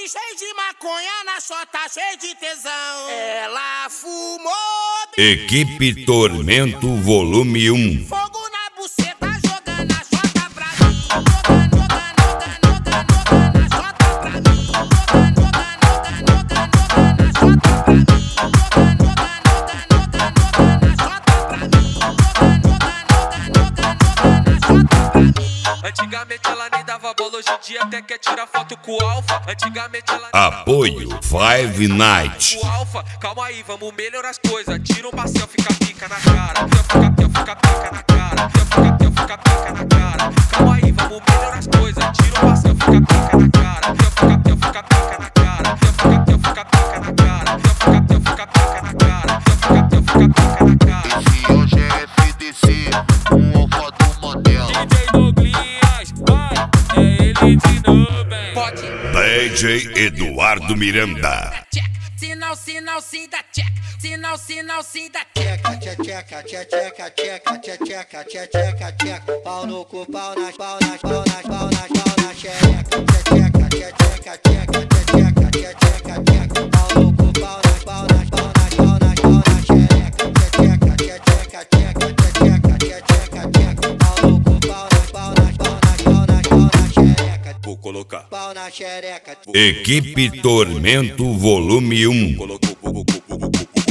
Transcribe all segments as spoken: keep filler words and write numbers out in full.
Top cheio de maconha, na chota cheio de tesão. Ela fumou. Equipe Tormento Volume um. Fogo na buceta, jogando a chota pra mim. Jogando, jogando, jogando, jogando a chota pra mim. Jogando, jogando, jogando, jogando a chota pra mim. Jogando, jogando, jogando, jogando a chota pra mim. Jogando, jogando, jogando, jogando a chota pra mim. Antigamente ela nem dava bola, hoje em dia até quer tirar foto com o Alfa. Antigamente ela Apoio Five Night. o Alfa, calma aí, vamos melhorar as coisas. Tira um pastel, fica pica na cara. Fica, fica, fica pica na cara. Fica, fica, fica pica na cara. Calma aí, vamos melhorar as coisas. Tira um pastel, fica pica na cara. Fica, fica, fica pica na cara. Fica, fica, fica pica na cara. Fica, fica, fica pica na cara. Fica, fica, fica pica na cara. Esse hoje é F D C, o Alfa do Mandela. D J Douglas, vai, é ele de novo, bem. Pode. D J Eduardo Miranda. Sinal, sinal, sim da check. Sinal, sinal, sim da check. Tcheca, tcheca, tcheca, tcheca, tcheca, tcheca, tcheca. Pau no cu, pau nas, pau nas, pau nas, pau nas, pau na xereca. Tcheca, tcheca, tcheca, tcheca, tcheca, tcheca. Pau no cu, pau nas, pau nas, pau nas, pau nas, pau na xereca. Tcheca, tcheca, tcheca, tcheca, tcheca, tcheca. Pau no cu, pau nas, pau nas, pau nas, pau nas, pau na xereca. Vou colocar. Pau na xereca. Equipe Tormento Volume um. Colocou, colocou, colocou.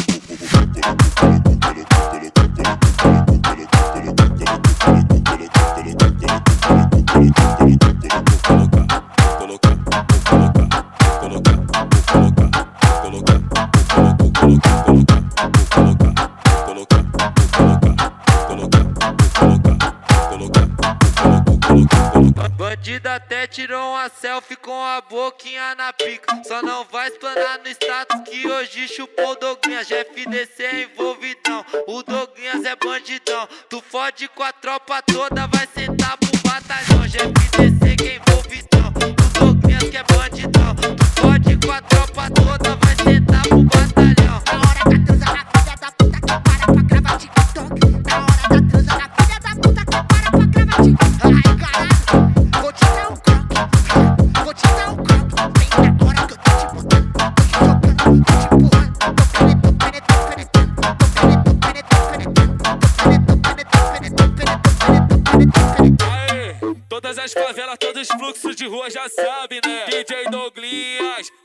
Bandida até tirou uma selfie com a boquinha na pica. Só não vai explanar no status que hoje chupou o Douglas. F D C é envolvidão, o Douglas é bandidão. Tu fode com a tropa toda, vai sentar pro batalhão. F D C que é envolvidão, o Douglas que é bandidão. Tu fode com a tropa toda, vai sentar pro batalhão. Na hora da transa na filha da puta que para pra gravar TikTok. Na hora da transa na filha da puta que para pra gravar TikTok. Ai caralho, vou te dar um croque, vou te dar um croque. Vem na hora que eu tô te botando, tô te jogando, tô te empurrando. Tô penetrando, tô penetrando, tô penetrando, tô penetrando, tô penetrando, tô penetrando, tô penetrando, tô penetrando. Aê, todas as favelas, todos os fluxos de rua já sabem, né? D J Douglas,